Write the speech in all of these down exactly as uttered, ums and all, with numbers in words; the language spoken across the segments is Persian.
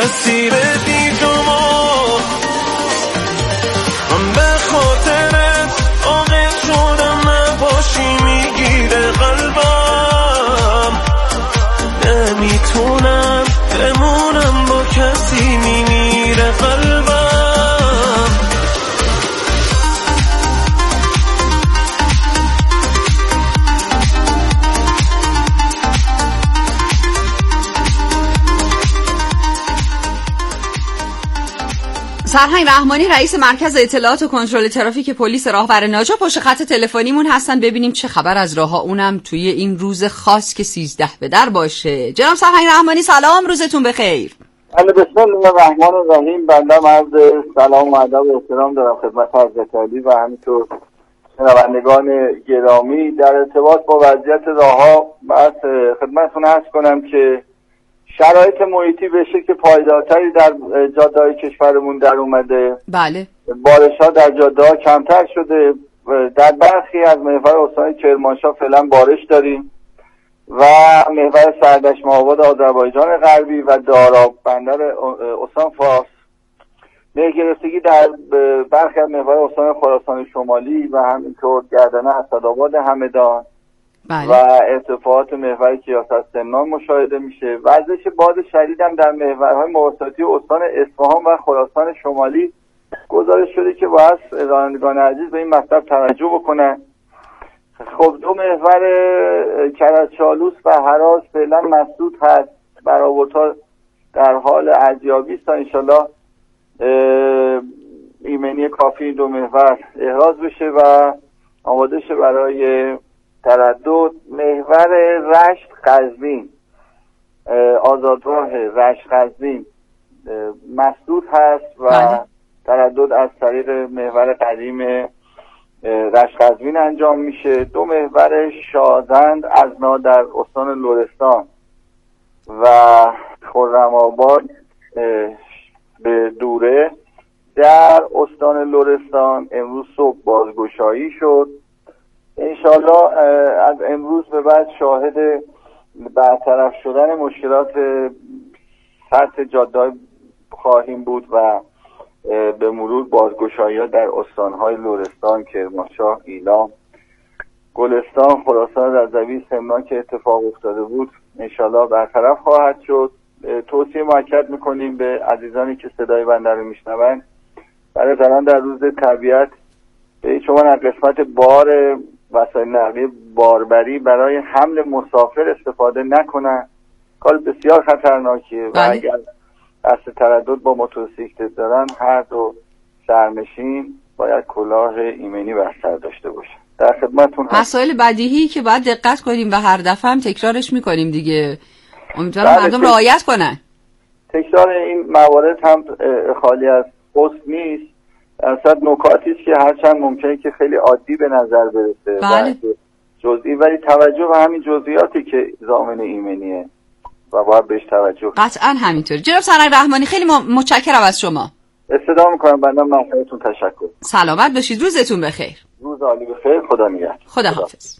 اسیر دیدمو من به خاطرت آقه شدم نباشی میگیره قلبم نمیتونم بمونم با کسی میمیره قلبم سرهنگ رحمانی رئیس مرکز اطلاعات و کنترل ترافیک پلیس راهور ناجا پشت خط تلفنیمون هستن. ببینیم چه خبر از راه ها، اونم توی این روز خاص که سیزده به در باشه. جناب سرهنگ رحمانی سلام، روزتون بخیر. بله بسم الله الرحمن الرحیم. بنده عرض سلام و ادب و احترام دارم خدمت حضرت عالی و همینطور شنوندگان گرامی. در ارتباط با وضعیت راهها باید خدمتتون عرض کنم که شرایط محیطی به شکل پایدارتری در جاده‌های کشورمون در اومده. بله. بارش‌ها در جاده‌ها کمتر شده. در برخی از محور استان کرمانشاه فعلا بارش داریم و محور سردشت آباد آذربایجان غربی و داراب بندر استان فارس. مهرگرفتگی در برخی از محور استان خراسان شمالی و همینطور گردنه اسدآباد همدان بله. و ارتفاعات محور کیاست سمنان مشاهده میشه. وزش باد شدید هم در محورهای مواساتی استان اصفهان و خراسان شمالی گزارش شده که باید رانندگان عزیز به این مطلب توجه بکنن. خب دو محور کرج‌چالوس و هراس فعلا مسدود هست. برآوردها در حال ارزیابی است تا انشالله ایمنی کافی دو محور احراز بشه و آماده شه برای تردد. محور رشت قزوین، آزادراه رشت قزوین مسدود هست و بله. تردد از طریق محور قدیم رشت قزوین انجام میشه. دو محور شازند ازنا در استان لرستان و خرم‌آباد به دوره در استان لرستان امروز صبح بازگشایی شد. انشالله از امروز به بعد شاهد برطرف شدن مشکلات سطح جاده خواهیم بود و به مرور بازگشایی در استانهای لرستان، کرمانشاه، ایلام، گلستان، خراسان رضوی، سمنان که اتفاق افتاده بود انشالله برطرف خواهد شد. توصیه مؤکد میکنیم به عزیزانی که صدای بنده رو میشنوند برای زنان در روز طبیعت به هیچ عنوان از قسمت بار وسایل نقلیه باربری برای حمل مسافر استفاده نکنن. کار بسیار خطرناکیه و اگر قصد تردد با موتورسیکلت دارن هر دو سرنشین باید کلاه ایمنی بر سر داشته باشه. در خدمتتون هستم. مسائل بدیهی که باید دقت کنیم و هر دفعه هم تکرارش میکنیم دیگه. امیدوارم مردم رعایت کنن. تکرار این موارد هم خالی از حسن نیست. اصلا نکاتی است که هرچند ممکنه که خیلی عادی به نظر برسه بله. جزئی، ولی توجه به همین جزئیاتی که ضامن ایمنیه و باید بهش توجه. قطعا همینطور. جناب سرهنگ رحمانی خیلی متشکرم از شما. استفاده میکنم. بنده ممنونتون، تشکر. سلامت باشید، روزتون بخیر. روز عالی بخیر. خدا نگهدار. خدا حافظ.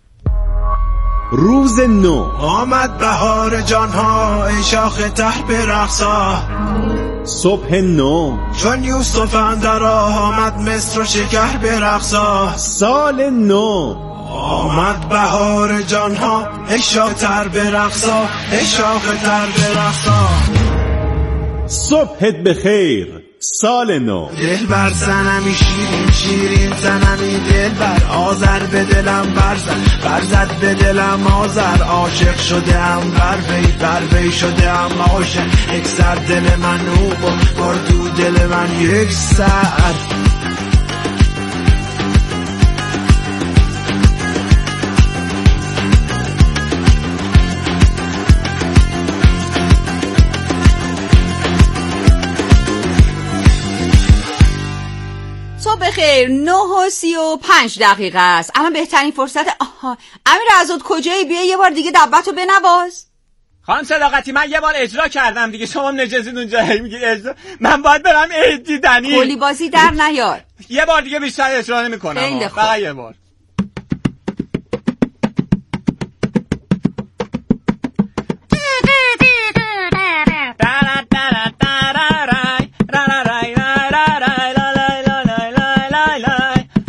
روز نو آمد بهار جانها ای شاخ ته برقصا. صبح نو چون یوسف اندر آمد مصر و شکر برقصا. سال نو آمد بهار جانها ای شاخ تر برقصا، ای شاخ تر برقصا. صبحت بخیر سال نو. دل بر زنمی شیرین شیرین زنمی دل بر آذر به دلم برزد برزد به دلم آذر. عاشق شده ام بر وی بر وی شده ام عاشق. یک سر دل من او بر دو دل من یک سر. بخیر. نه و سی و پنج دقیقه است. الان بهترین فرصت. آها امیر عزاد کجایی؟ بیا یه بار دیگه دبتو بنواز. خانم صداقتی من یه بار اجرا کردم دیگه، شما نجازید اونجا میگید اجرا. من باید برم عید دیدنی. کلی بازی در نیار. یه بار دیگه بیشتر اجرا نمی‌کنم. خیلی خوب. فقط یه بار.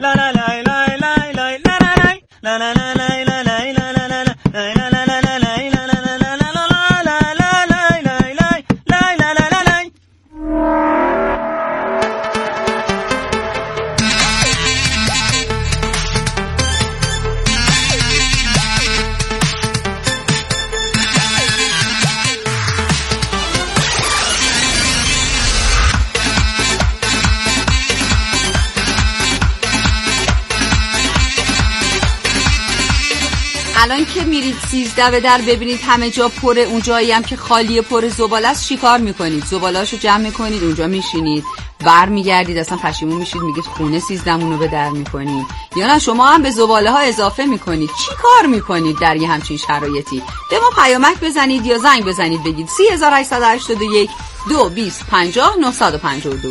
الان که میرید سیزده به در ببینید همه جا پره، اون جایی هم که خالیه پر زباله است، چیکار میکنید؟ زباله‌اشو جمع میکنید، اونجا میشینید، برمیگردید، اصلا پشیمون میشید، میگید خونه سیزدهمونو به در میکنید، یا نه شما هم به زباله ها اضافه میکنید؟ چی کار میکنید در یه همچین شرایطی؟ به ما پیامک بزنید یا زنگ بزنید بگید سه هشت هشت یک دو بیست پنجاه نهصد و پنجاه و دو.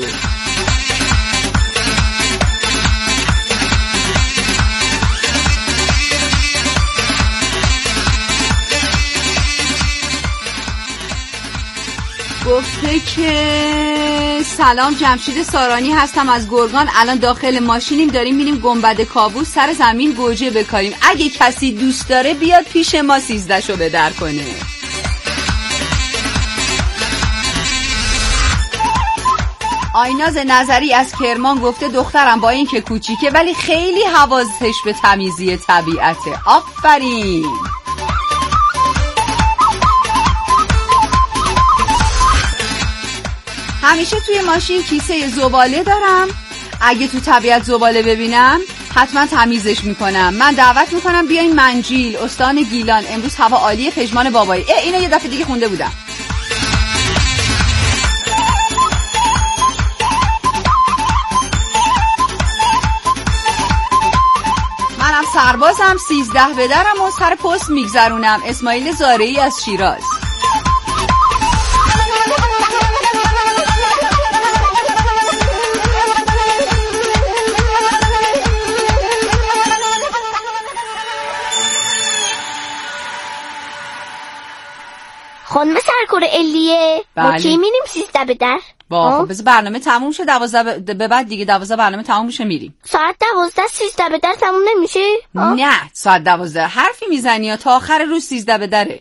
گفته که سلام، جمشید سارانی هستم از گرگان. الان داخل ماشینیم، داریم میریم گنبد کابوس، سر زمین گوجه بکاریم. اگه کسی دوست داره بیاد پیش ما سیزده شو به در کنه. آیناز نظری از کرمان گفته دخترم با این که کوچیکه ولی خیلی حواسش به تمیزی طبیعته. آفرین. همیشه توی ماشین کیسه زباله دارم، اگه تو طبیعت زباله ببینم حتما تمیزش میکنم. من دعوت میکنم بیاین منجیل، استان گیلان، امروز هوا عالیه، پژمان بابایی. اه اینو یه دفعه دیگه خونده بودم. منم سربازم، سیزده به درم و سر پست میگذرونم. اسماعیل زارعی از شیراز. خانم سرکار الیه بله. ما کی میریم سیزده به در؟ با خب بذار برنامه تموم شه، دوازده به بعد دیگه، دوازده برنامه تموم میشه میریم. ساعت دوازده سیزده به در تموم نمیشه؟ آه؟ نه ساعت دوازده حرفی میزنی یا تا آخر روز سیزده به دره.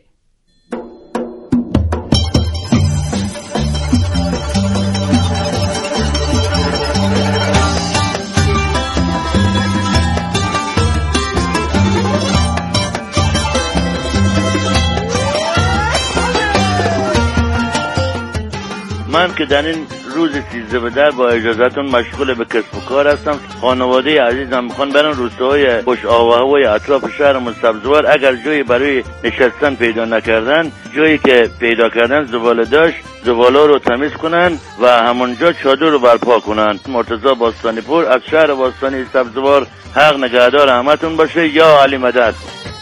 من که در این روز سیزده به در با اجازهتون مشغول به کسب و کار هستم. خانواده عزیزم میخوان برن روستاهای خوش آب و هوای اطراف شهر سبزوار، اگر جایی برای نشستن پیدا نکردن، جایی که پیدا کردن زباله داشت، زباله رو تمیز کنن و همونجا چادر رو برپا کنن. مرتضی باستانی پور از شهر باستانی سبزوار. حق نگهدار همتون باشه. یا علی مدد.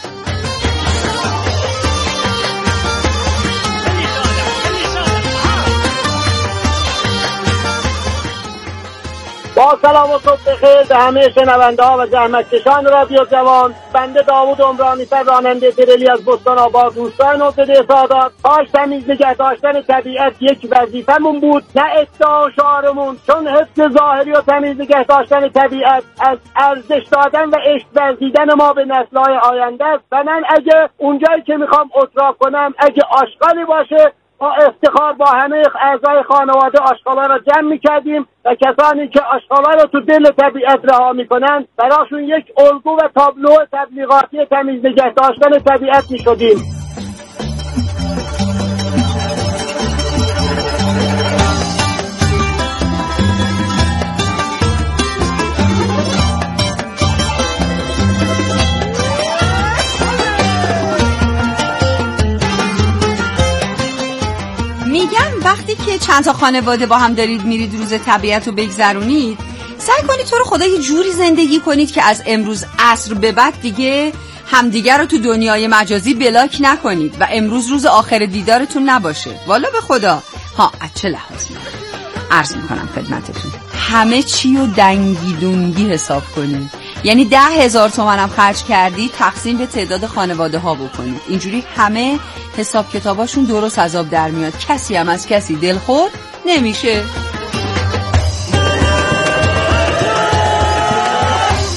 با سلام و صبح بخیر به همه شنونده ها و زحمتکشان رادیو جوان. بنده داوود عمرانی فر، راننده تریلی از بستان آباد، روستای نوزده سادات. پاش تمیز نگه داشتن طبیعت یک وظیفمون بود، نه ادعا و شعارمون، چون حفظ ظاهری و تمیز نگه داشتن طبیعت از ارزش دادن و عشق ورزیدن ما به نسل‌های آینده است. و من اگه اونجایی که میخوام اتراف کنم اگه آشغالی باشه، با افتخار با همه اعضای خانواده آشغالا را جمع می‌کردیم و کسانی که آشغالا را تو دل طبیعت رها می‌کنن براشون یک الگو و تابلو تبلیغاتی تمیز نگه داشتن طبیعت می‌شدیم. وقتی که چند تا خانواده با هم دارید میرید روز طبیعت رو بگذرونید، سعی کنید تو رو خدا یه جوری زندگی کنید که از امروز عصر به بعد دیگه همدیگر رو تو دنیای مجازی بلاک نکنید و امروز روز آخر دیدارتون نباشه. والا به خدا. ها از چه لحاظی عرض میکنم خدمتتون، همه چی رو دنگی دونگی حساب کنید. یعنی ده هزار تومن هم خرج کردی تقسیم به تعداد خانواده ها بکنید. اینجوری همه حساب کتاباشون درست از آب در میاد، کسی هم از کسی دلخور نمیشه.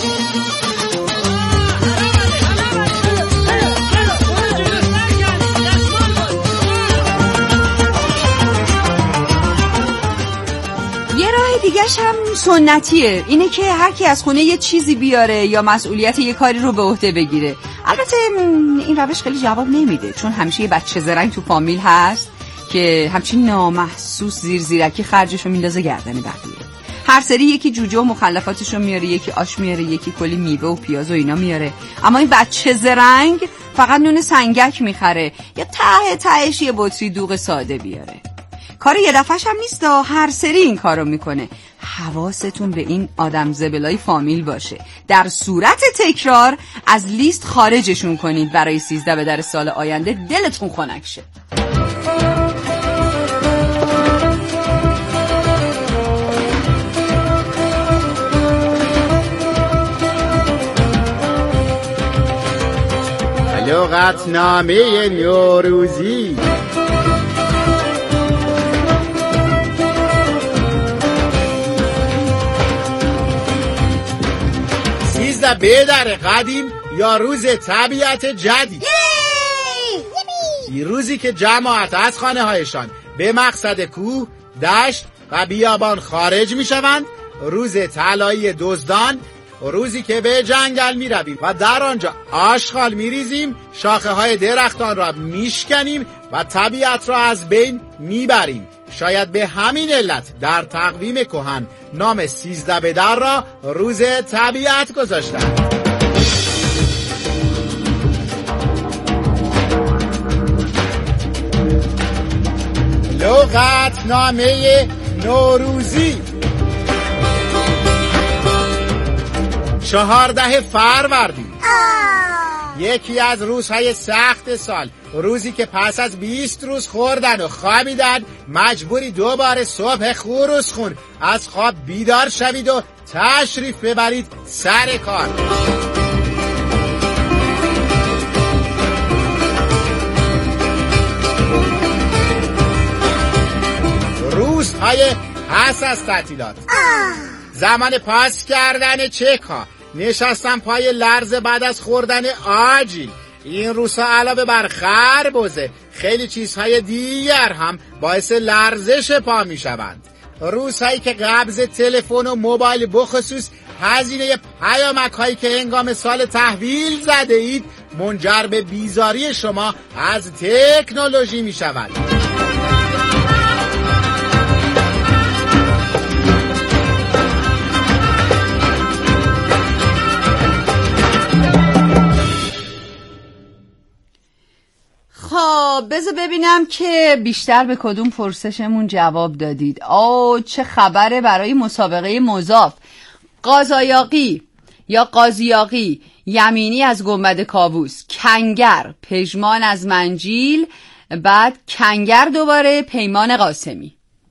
سنتیه، اینه که هر کی از خونه یه چیزی بیاره یا مسئولیت یه کاری رو به عهده بگیره. البته این روش خیلی جواب نمیده، چون همیشه یه بچه زرنگ تو فامیل هست که همچین نامحسوس زیر زیرکی خرجشو میندازه گردن بقیه. هر سری یکی جوجه و مخلفاتشو میاره، یکی آش میاره، یکی کلی میوه و پیاز و اینا میاره، اما این بچه زرنگ فقط نون سنگک میخره یا ته تهش یه بطری دوغ ساده بیاره. کار یه دفعش هم نیست، هر سری این کارو میکنه. حواستون به این آدم زبلای فامیل باشه، در صورت تکرار از لیست خارجشون کنید برای سیزده به در سال آینده دلتون خنک شه. لغتنامه نوروزی. سیزده به در قدیم یا روز طبیعت جدید، روزی که جماعت از خانه هایشان به مقصد کوه، دشت و بیابان خارج می شوند، روز طلایی دزدان، روزی که به جنگل می رویم و در آنجا آشغال می ریزیم، شاخه های درختان را می شکنیم و طبیعت را از بین می بریم. شاید به همین علت در تقویم کهن نام سیزده به در را روز طبیعت گذاشتند. لغتنامه نوروزی. چهارده فروردین، یکی از روزهای سخت سال، روزی که پس از بیست روز خوردن و خوابیدن مجبوری دوباره صبح خروسخون از خواب بیدار شوید و تشریف ببرید سر کار. روزهای پس از تعطیلات، زمان پاس کردن چک ها، نشستن پای لرز بعد از خوردن آجیل. این روزها علاوه بر خربزه خیلی چیزهای دیگر هم باعث لرزش پا می شوند. روزهایی که قبض تلفن و موبایل بخصوص هزینه پیامک هایی که هنگام سال تحویل زده اید منجر به بیزاری شما از تکنولوژی می شود. خب بذار ببینم که بیشتر به کدوم پرسشمون جواب دادید. آه چه خبره برای مسابقه مضاف. قازایاقی یا قازیاقی، یمینی از گنبد کاووس، کنگر، پژمان از منجیل، بعد کنگر دوباره پیمان قاسمی.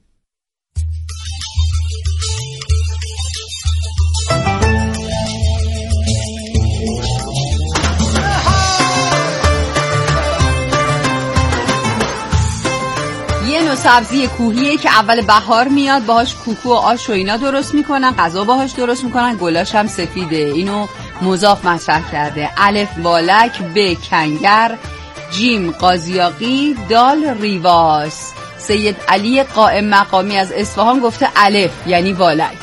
سبزی کوهیه که اول بهار میاد، باهاش کوکو و آش و اینا درست میکنن، غذا باهاش درست میکنن، گلاش هم سفیده. اینو مضاف مطرح کرده. الف والک، ب کنگر، جیم قازیاقی، دال ریواس. سید علی قائم مقامی از اصفهان گفته الف یعنی والک.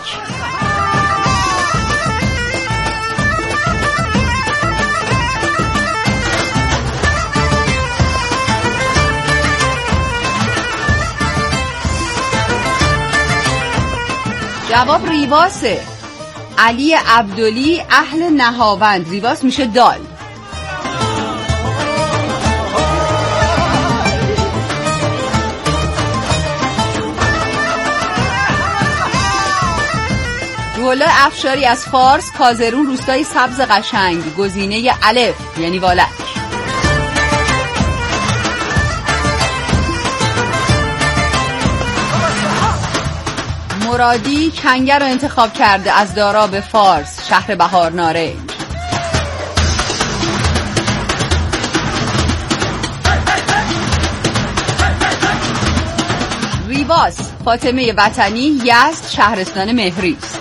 جواب ریواسه. علی عبدلی اهل نهاوند، ریواس میشه دال. رولا افشاری از فارس، کازرون روستای سبز قشنگ، گزینه الف یعنی والک. مرادی کنگر رو انتخاب کرده از دارا به فارس، شهر بهار نارنج. ریواس فاطمه وطنی، یزد شهرستان مهریز.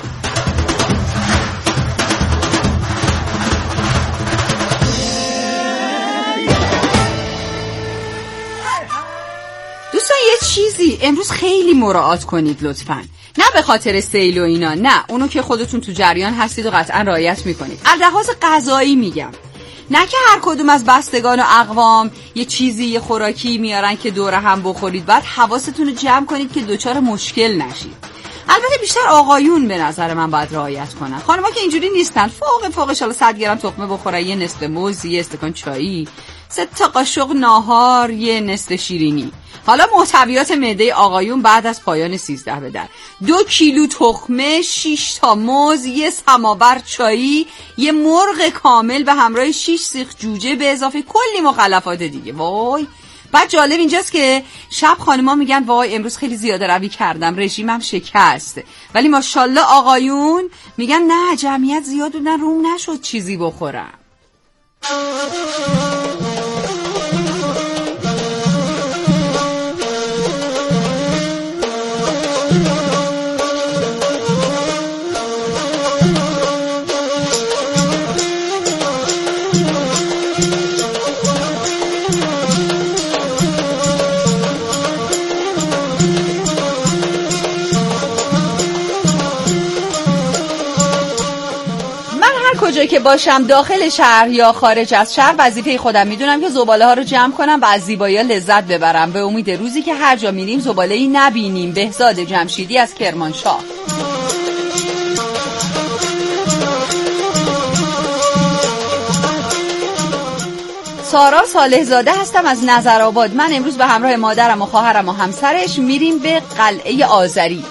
دوستان یه چیزی امروز خیلی مراعات کنید لطفاً. نه به خاطر سیل و اینا، نه، اونو که خودتون تو جریان هستید و قطعا رعایت میکنید. از لحاظ غذایی میگم، نه که هر کدوم از بستگان و اقوام یه چیزی، یه خوراکی میارن که دوره هم بخورید. بعد حواستون رو جمع کنید که دوچار مشکل نشید. البته بیشتر آقایون به نظر من باید رعایت کنن. خانم‌ها که اینجوری نیستن. فوق فوقش حالا صد گرم تخمه بخورن، یه نصف موز، یه استکان چایی، سه تا قاشق ناهار، یه نصف شیرینی. حالا محتویات معده آقایون بعد از پایان سیزده به در: دو کیلو تخمه، شش تا موز، یه سماور چایی، یه مرغ کامل به همراه شش سیخ جوجه به اضافه کلی مخلفات دیگه. وای. بعد جالب اینجاست که شب خانما میگن وای امروز خیلی زیاده روی کردم، رژیمم شکست، ولی ماشاءالله آقایون میگن نه جمعیت زیاد بودن روم نشد چیزی بخورم. کجا که باشم، داخل شهر یا خارج از شهر، وظیفه خودم میدونم که زباله ها رو جمع کنم و از زیبایی لذت ببرم، به امید روزی که هر جا میریم زباله‌ای نبینیم. بهزاد جمشیدی از کرمانشاه. سارا صالح زاده هستم از نظرآباد. من امروز به همراه مادرم و خواهرم و همسرش میریم به قلعه آذری.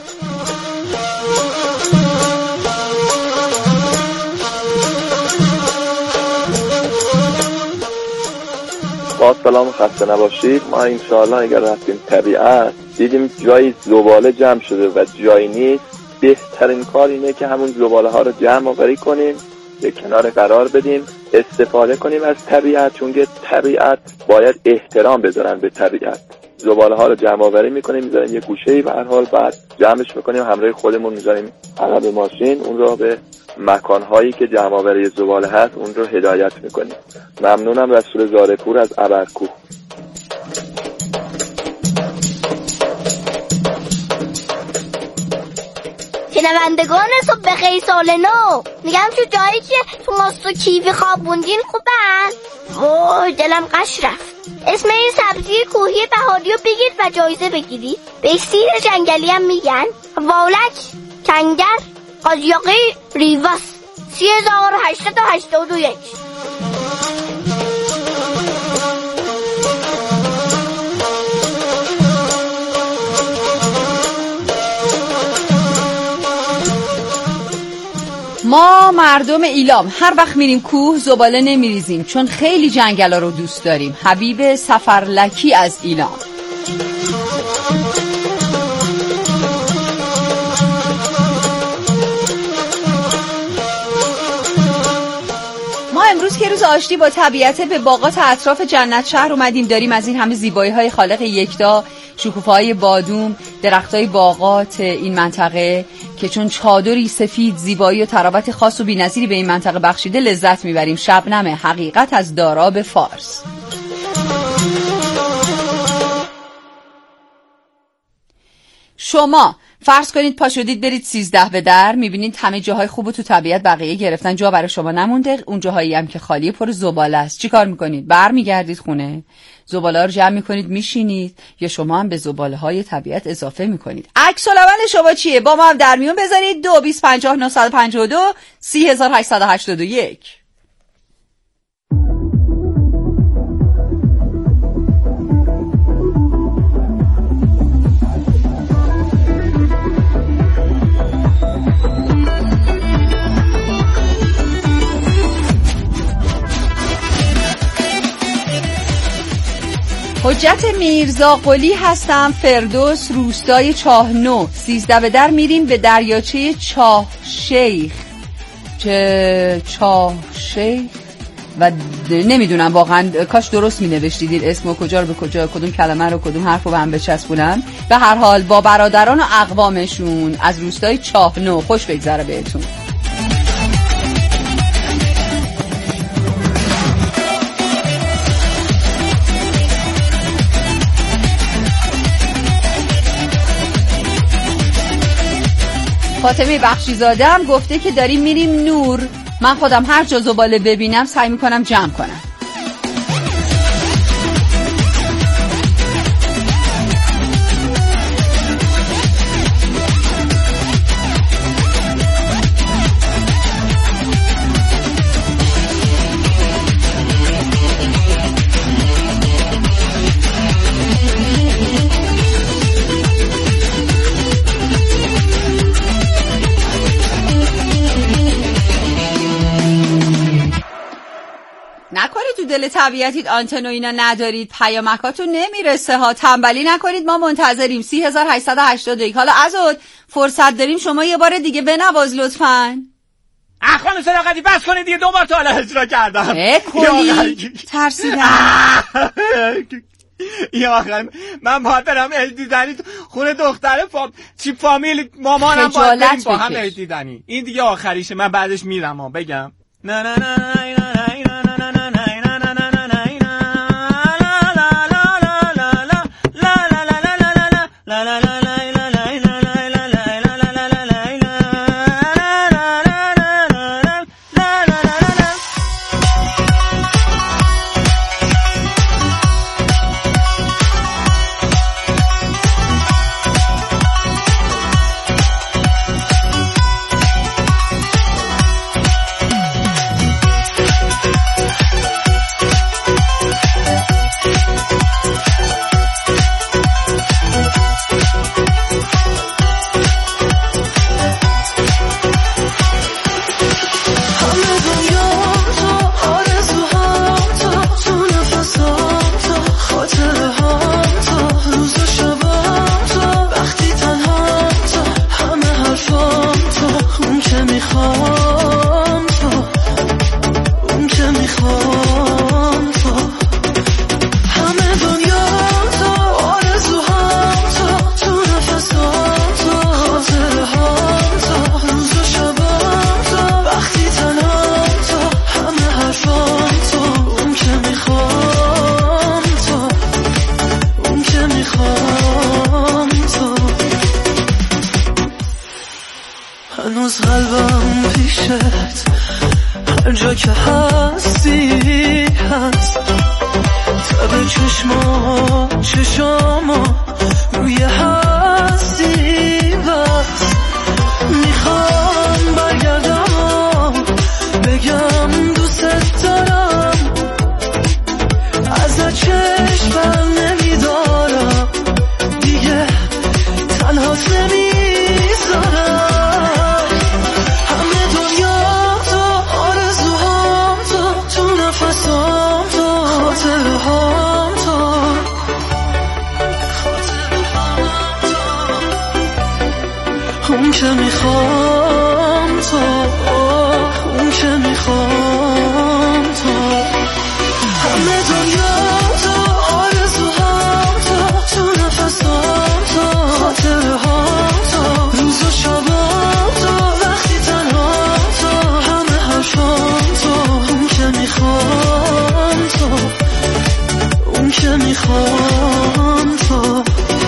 با سلام، خسته نباشید. ما انشاءالله اگر رفتیم طبیعت دیدیم جایی زباله جمع شده و جایی نیست، بهترین کار اینه که همون زباله ها رو جمع آوری کنیم، یک کنار قرار بدیم، استفاده کنیم از طبیعت، چون که طبیعت باید احترام بذارن به طبیعت. زباله ها رو جمع آوری میکنیم، میذاریم یه گوشه‌ای به هر حال، بعد جمعش میکنیم همراه خودمون، میذاریم عقب ماشین، اون رو به مکانهایی که جمع آوری زباله هست اون رو هدایت میکنیم. ممنونم. رسول زارپور از ابرکوه. شنوندگان صبح بخیر سال نو، میگم تو جایی که تو ماست و کیوی خوابوندین خوبن؟ وای دلم قش رفت. اسم این سبزی کوهی بهاری رو بگید و جایزه بگیرید. به سیر جنگلی هم میگن والک، کنگر، قاضیاقی، ریواس. سی هزار هشتصد و هشتاد و یک. ما مردم ایلام هر وقت میریم کوه زباله نمیریزیم چون خیلی جنگلا رو دوست داریم. حبیب سفرلکی از ایلام. ما امروز که روز آشتی با طبیعت به باغات اطراف جنت شهر اومدیم. داریم از این همه زیبایی های خالق یکتا، شکوفه‌های بادوم، درختای باغات این منطقه که چون چادری سفید زیبایی و تراوت خاص و بی‌نظیری به این منطقه بخشیده لذت میبریم. شبنم حقیقت از داراب فارس. شما فرض کنید پا شدید برید سیزده به در، میبینید همه جاهای خوب تو طبیعت بقیه گرفتن، جا برای شما نمونده، اون جاهایی هم که خالیه پر زباله است. چی کار میکنید؟ برمیگردید خونه، زباله رو جمع میکنید میشینید، یا شما هم به زباله های طبیعت اضافه میکنید؟ عکس العمل شما چیه؟ با ما هم در میون بذارید. دو بیست پنجاه نهصد و پنجاه و دو سی هزار هشتصد و هشتاد و یک. حجت میرزا قلی هستم، فردوس، روستای چاهنو. سیزده به در میریم به دریاچه چاه شیخ. چه چاه شیخ و نمیدونم واقعا، کاش درست می نوشتید اسمو، کجا رو به کجا، کدوم کلمه رو کدوم حرف رو به هم بچسبونن. به هر حال با برادران و اقوامشون از روستای چاهنو خوش بگذره بهتون. فاطمه بخشیزاده هم گفته که داریم میریم نور. من خودم هر جا زباله ببینم سعی میکنم جمع کنم. نکنید تو دل طبیعتید آنتن و اینا ندارید، پیامکاتون نمیرسه ها. تنبلی نکنید، ما منتظریم. سی هزار و هشتصد و هشتاد و یک. حالا عزوز فرصت داریم، شما یه بار دیگه بنواز لطفاً. خانم صداقتی بس کنید دیگه، دو بار تا حالا اجرا کردم. اه کلی ترسیدم. یا آخر من باید برم عید دیدنی خونه دختر فام... چی فامیل مامانم باید بریم با هم عید دیدنی. این دیگه آخریشه، من بعدش میرم ها. بگم نه نه نه نه نه هنوز قلبم پیشت، هر جا که هستی هست. تب چشما چشما روی هستی بس. میخوام برگردم بگم دوست دارم، ازت چشم بر نمیدارم، دیگه تنهات نمیذارم. اون که میخوام تو، اون که میخوام تو، همه دنیا تو، آرزوهام تو، تو نفسام تو، خاطره هام تو، روز و شبام تو، وقتی تنها تو، همه حرفام تو، اون که میخوام تو، اون که میخوام تو.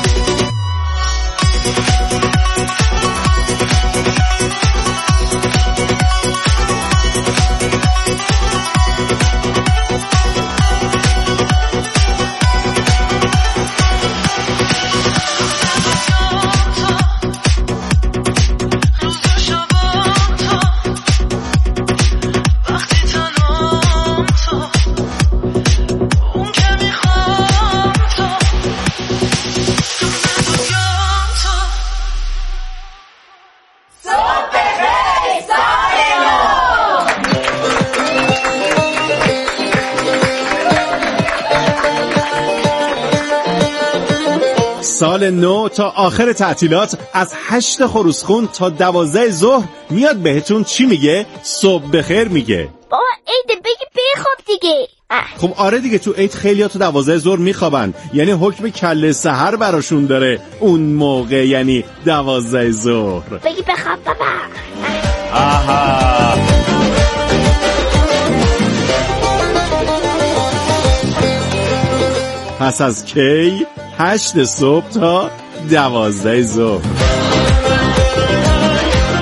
سال نو تا آخر تعطیلات از هشت خروسخون تا دوازده ظهر میاد بهتون چی میگه؟ صبح بخیر میگه. بابا عید بگی بخواب دیگه. خب آره دیگه، تو عید خیلی‌ها تو دوازده ظهر میخوابن، یعنی حکم کله سحر براشون داره اون موقع، یعنی دوازده ظهر. بگی بخواب بابا. آها پس از کی؟ هشت صبح تا دوازده ظهر.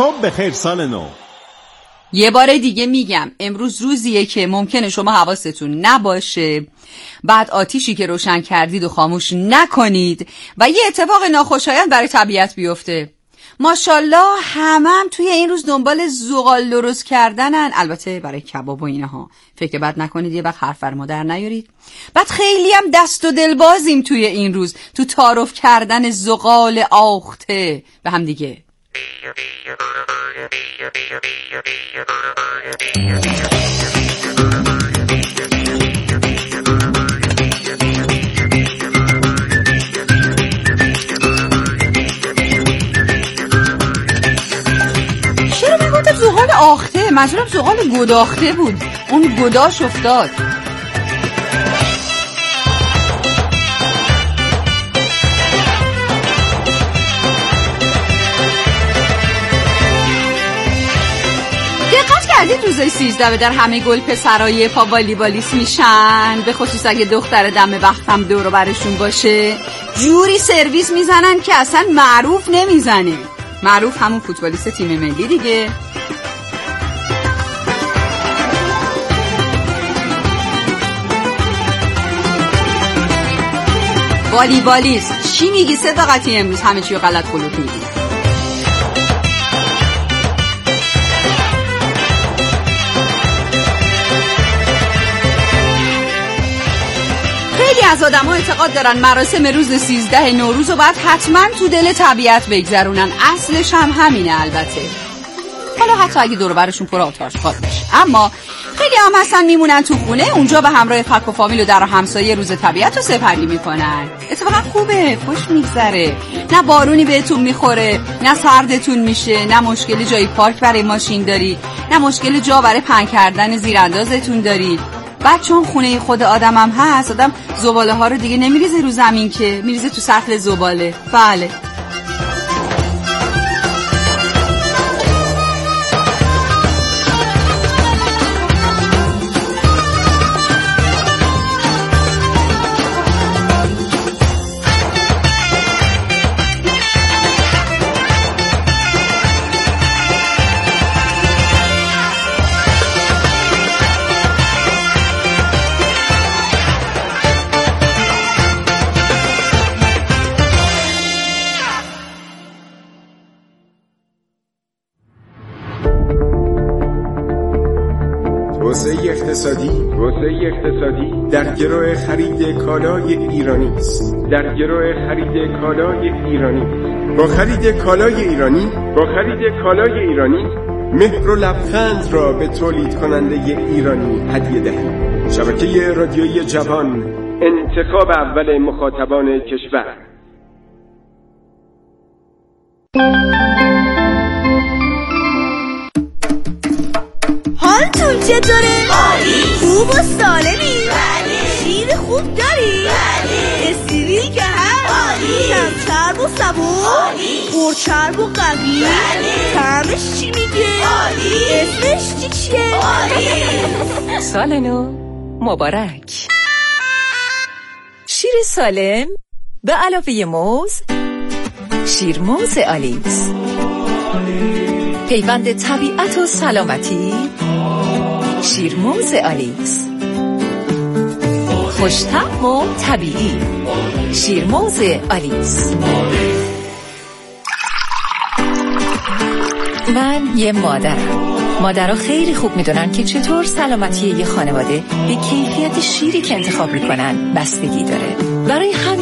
صبح بخیر سال نو. یه بار دیگه میگم امروز روزیه که ممکنه شما حواستون نباشه، بعد آتیشی که روشن کردید و خاموش نکنید و یه اتفاق ناخوشایند برای طبیعت بیفته. ماشاءالله همم هم توی این روز دنبال زغال درست کردنن، البته برای کباب و اینها. فکر بد نکنید یه وقت حرف فرما در نیارید. بعد خیلی هم دست و دل بازیم توی این روز تو تعارف کردن زغال آخته به هم دیگه. زغال آخته، منظورم زغال گداخته بود، اون گداش افتاد. دقت کردید روزای سیزده در همه گل پسرای پا والیبالیست میشن، به خصوص اگه دختر دم وقتم دور برشون باشه جوری سرویس میزنن که اصلا معروف نمیزنه. معروف همون فوتبالیست تیم ملی دیگه. والیبالیست چی میگی صداقتی؟ امروز همه چی رو غلط خلوط میگی. خیلی از آدم ها اعتقاد دارن مراسم روز سیزده نوروز رو باید حتما تو دل طبیعت بگذرونن. اصلش هم همینه البته، حالا حتی اگه دور برشون پر آتش‌خوار باشه. اما خیلی هم هستن میمونن تو خونه، اونجا به همراه فک و فامیل و در همسایه روز طبیعت رو سپری میکنن. اتفاقا خوبه، خوش میگذره، نه بارونی بهتون میخوره، نه سردتون میشه، نه مشکل جای پارک برای ماشین داری، نه مشکل جا برای پهن کردن زیراندازتون داری. بعد چون خونه خود آدمم هست، آدم زباله ها رو دیگه نمیریزه رو زمین که میریزه تو سطل زباله. بله توسعه اقتصادی توسعه اقتصادی در گرو خرید کالای ایرانی است. در گرو خرید کالای ایرانی با خرید کالای ایرانی با خرید کالای ایرانی مهر و لبخند را به تولید کننده ایرانی هدیه دهید. شبکه رادیویی جوان، انتخاب اول مخاطبان کشور. حالتون چطوره؟ عالی. خوب و سالمی؟ بله. شیر خوب داری؟ بله. استریل که هست؟ عالی. کم چرب و صبور؟ عالی. پرچرب و قوی؟ بله. طعمش چی میگه؟ عالی. اسمش چی چیه؟ عالی. سال نو مبارک. شیر سالم به علاوه موز، شیر موز آلیس، پیوند طبیعت و سلامتی، شیرموز آلیس، خوش‌طعم و طبیعی، شیرموز آلیس. من یه مادرم. مادرها خیلی خوب میدونن که چطور سلامتی یه خانواده به کیفیت شیری که انتخاب میکنن بستگی داره. برای همین